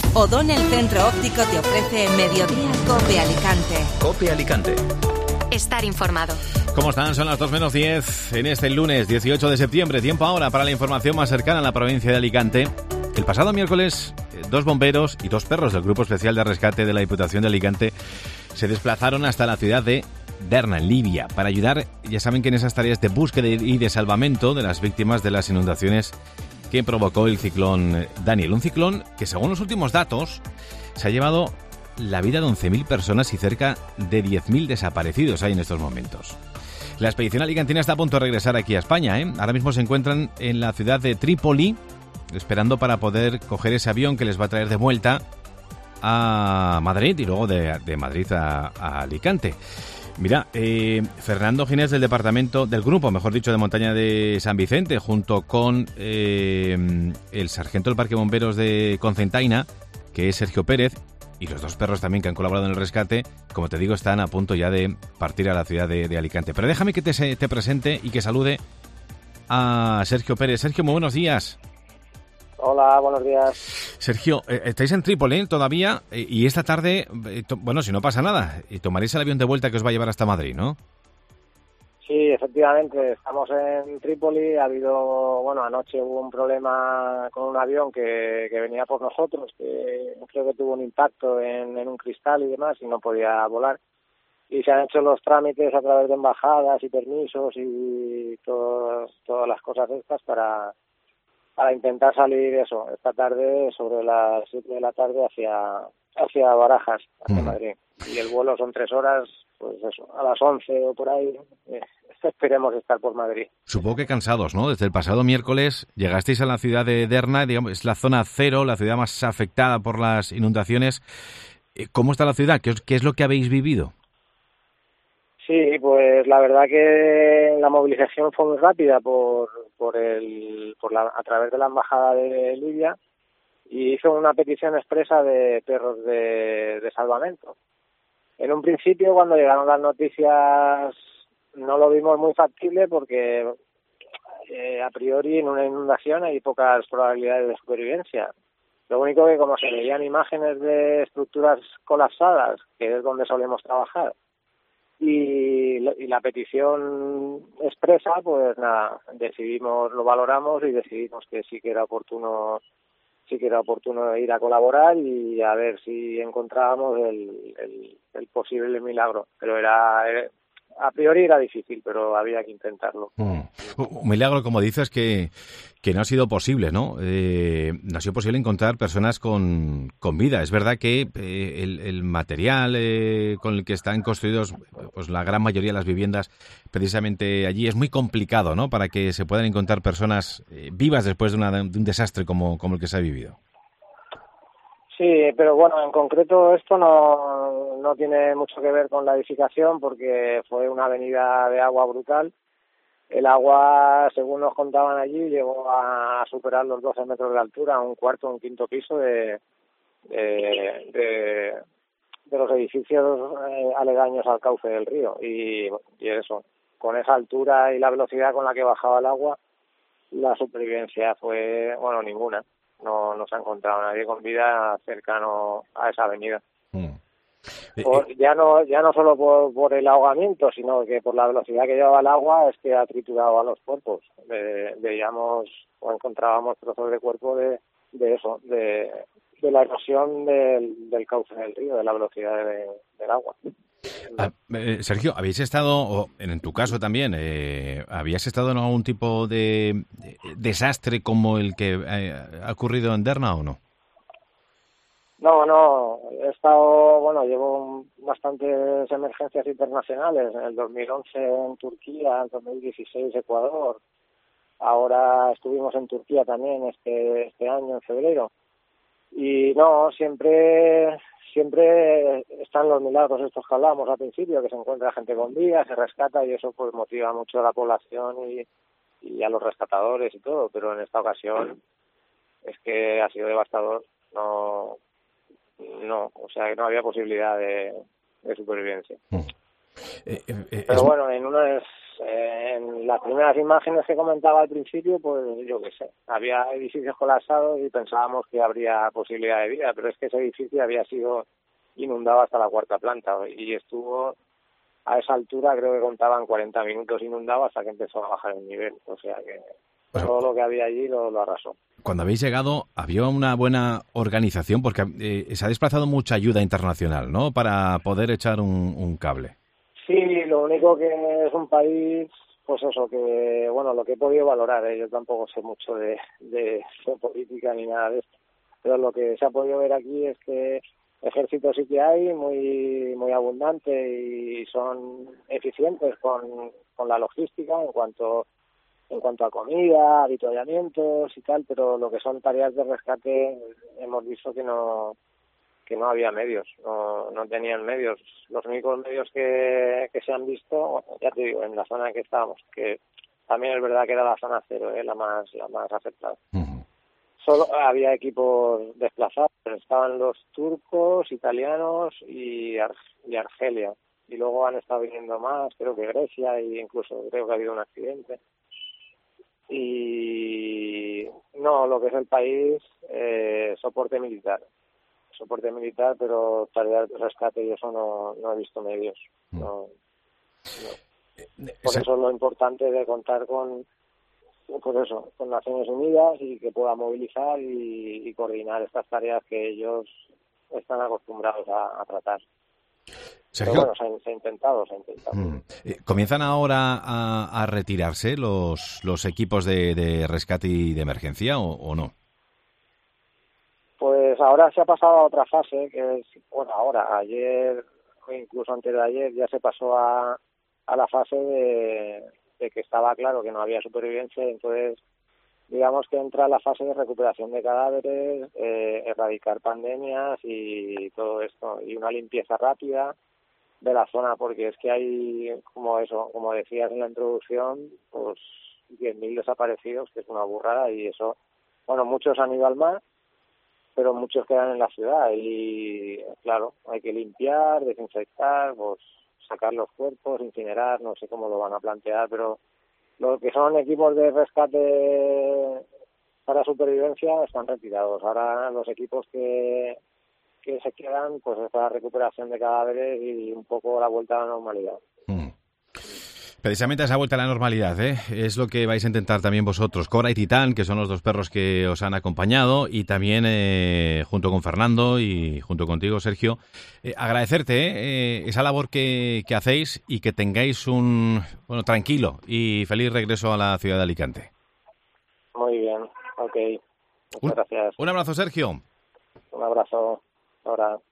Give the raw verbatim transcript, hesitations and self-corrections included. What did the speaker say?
O'Donnell Centro Óptico te ofrece Mediodía Cope Alicante. Cope Alicante. Estar informado. ¿Cómo están? Son las dos menos diez en este lunes dieciocho de septiembre. Tiempo ahora para la información más cercana a la provincia de Alicante. El pasado miércoles, dos bomberos y dos perros del Grupo Especial de Rescate de la Diputación de Alicante se desplazaron hasta la ciudad de Derna, en Libia, para ayudar, ya saben, que en esas tareas de búsqueda y de salvamento de las víctimas de las inundaciones que provocó el ciclón Daniel. Un ciclón que, según los últimos datos, se ha llevado la vida de once mil personas y cerca de diez mil desaparecidos hay en estos momentos. La expedición alicantina está a punto de regresar aquí a España, ¿eh? Ahora mismo se encuentran en la ciudad de Trípoli, esperando para poder coger ese avión que les va a traer de vuelta a Madrid y luego de, de Madrid a, a Alicante. Mira, eh, Fernando Ginés del departamento, del grupo, mejor dicho, de montaña de San Vicente, junto con eh, el sargento del Parque Bomberos de Concentaina, que es Sergio Pérez, y los dos perros también que han colaborado en el rescate, como te digo, están a punto ya de partir a la ciudad de, de Alicante. Pero déjame que te, te presente y que salude a Sergio Pérez. Sergio, muy buenos días. Hola, buenos días. Sergio, eh, estáis en Trípoli todavía eh, y esta tarde, eh, to- bueno, si no pasa nada, eh, tomaréis el avión de vuelta que os va a llevar hasta Madrid, ¿no? Sí, efectivamente, estamos en Trípoli. Ha habido, bueno, anoche hubo un problema con un avión que, que venía por nosotros, que creo que tuvo un impacto en, en un cristal y demás y no podía volar. Y se han hecho los trámites a través de embajadas y permisos y todo, todas las cosas estas para... para intentar salir eso, esta tarde sobre las siete de la tarde hacia hacia Barajas, hacia mm. Madrid. Y el vuelo son tres horas, pues eso, a las once o por ahí, eh, esperemos estar por Madrid. Supongo que cansados, ¿no? Desde el pasado miércoles llegasteis a la ciudad de Derna, digamos, es la zona cero, la ciudad más afectada por las inundaciones. ¿Cómo está la ciudad? ¿Qué, qué es lo que habéis vivido? Sí, pues la verdad que la movilización fue muy rápida por por el por la a través de la embajada de Libia y hizo una petición expresa de perros de, de salvamento. En un principio, cuando llegaron las noticias, no lo vimos muy factible porque eh, a priori en una inundación hay pocas probabilidades de supervivencia. Lo único que, como se veían imágenes de estructuras colapsadas, que es donde solemos trabajar, Y, y la petición expresa, pues nada, decidimos, lo valoramos y decidimos que sí que era oportuno, sí que era oportuno ir a colaborar y a ver si encontrábamos el, el, el posible milagro. Pero era, era, a priori era difícil, pero había que intentarlo. Mm. Un milagro, como dices, que, que no ha sido posible, ¿no? Eh, no ha sido posible encontrar personas con, con vida. Es verdad que eh, el, el material eh, con el que están construidos, pues la gran mayoría de las viviendas precisamente allí, es muy complicado, ¿no? Para que se puedan encontrar personas eh, vivas después de, una, de un desastre como, como el que se ha vivido. Sí, pero bueno, en concreto esto no, no tiene mucho que ver con la edificación porque fue una avenida de agua brutal. El agua, según nos contaban allí, llegó a superar los doce metros de altura, un cuarto, un quinto piso de, de, de, de los edificios eh, aledaños al cauce del río. Y, y eso, con esa altura y la velocidad con la que bajaba el agua, la supervivencia fue, bueno, ninguna. No, no se ha encontrado nadie con vida cercano a esa avenida. Mm. Por, ya no ya no solo por, por el ahogamiento, sino que por la velocidad que llevaba el agua es que ha triturado a los cuerpos. Eh, veíamos o encontrábamos trozos de cuerpo de, de eso, de, de la erosión del, del cauce del río, de la velocidad de, del agua. Ah, eh, Sergio, ¿habéis estado, o en tu caso también, eh, habías estado en algún tipo de desastre como el que eh, ha ocurrido en Derna o no? No, no, he estado, bueno, llevo bastantes emergencias internacionales, en el dos mil once en Turquía, en el dos mil dieciséis Ecuador, ahora estuvimos en Turquía también este, este año, en febrero, y no, siempre siempre están los milagros estos que hablábamos al principio, que se encuentra gente con vida, se rescata y eso pues motiva mucho a la población y, y a los rescatadores y todo, pero en esta ocasión es que ha sido devastador, no... No, o sea que no había posibilidad de, de supervivencia. Mm. Eh, eh, Pero es... bueno, en unas eh, en las primeras imágenes que comentaba al principio, pues yo qué sé, había edificios colapsados y pensábamos que habría posibilidad de vida, pero es que ese edificio había sido inundado hasta la cuarta planta y estuvo a esa altura, creo que contaban cuarenta minutos inundado hasta que empezó a bajar el nivel, o sea que todo lo que había allí lo, lo arrasó. Cuando habéis llegado, había una buena organización porque eh, se ha desplazado mucha ayuda internacional, ¿no?, para poder echar un, un cable. Sí, lo único que es un país, pues eso, que, bueno, lo que he podido valorar, ¿eh? Yo tampoco sé mucho de, de, de política ni nada de esto, pero lo que se ha podido ver aquí es que ejército sí que hay, muy muy abundante y son eficientes con, con la logística en cuanto en cuanto a comida, avituallamientos y tal, pero lo que son tareas de rescate hemos visto que no que no había medios, no, no tenían medios. Los únicos medios que, que se han visto, ya te digo, en la zona en que estábamos, que también es verdad que era la zona cero, ¿eh? la más la más afectada. Uh-huh. Solo había equipos desplazados, pero estaban los turcos, italianos y, Ar- y Argelia. Y luego han estado viniendo más, creo que Grecia, e incluso creo que ha habido un accidente. Y no, lo que es el país, eh, soporte militar. Soporte militar, pero tareas de rescate y eso no, no he visto medios. No, no. Por eso es lo importante de contar con, pues eso, con Naciones Unidas y que pueda movilizar y, y coordinar estas tareas que ellos están acostumbrados a, a tratar. Sergio, pero bueno, se ha, se ha intentado, se ha intentado. Mm. ¿Comienzan ahora a, a retirarse los, los equipos de, de rescate y de emergencia o, o no? Pues ahora se ha pasado a otra fase, que es, bueno, ahora, ayer o incluso antes de ayer ya se pasó a, a la fase de, de que estaba claro que no había supervivencia, entonces digamos que entra la fase de recuperación de cadáveres, eh, erradicar pandemias y todo esto, y una limpieza rápida de la zona, porque es que hay, como eso, como decías en la introducción, pues diez mil desaparecidos, que es una burrada, y eso, bueno, muchos han ido al mar, pero muchos quedan en la ciudad y, claro, hay que limpiar, desinfectar, pues sacar los cuerpos, incinerar, no sé cómo lo van a plantear, pero lo que son equipos de rescate para supervivencia están retirados. Ahora los equipos que, que se quedan, pues es la recuperación de cadáveres y un poco la vuelta a la normalidad. Mm. Precisamente esa vuelta a la normalidad, ¿eh? Es lo que vais a intentar también vosotros, Cora y Titán, que son los dos perros que os han acompañado, y también eh, junto con Fernando y junto contigo, Sergio, eh, agradecerte eh, esa labor que, que hacéis y que tengáis un bueno tranquilo y feliz regreso a la ciudad de Alicante. Muy bien, ok. Muchas un, gracias. Un abrazo, Sergio. Un abrazo. Ahora.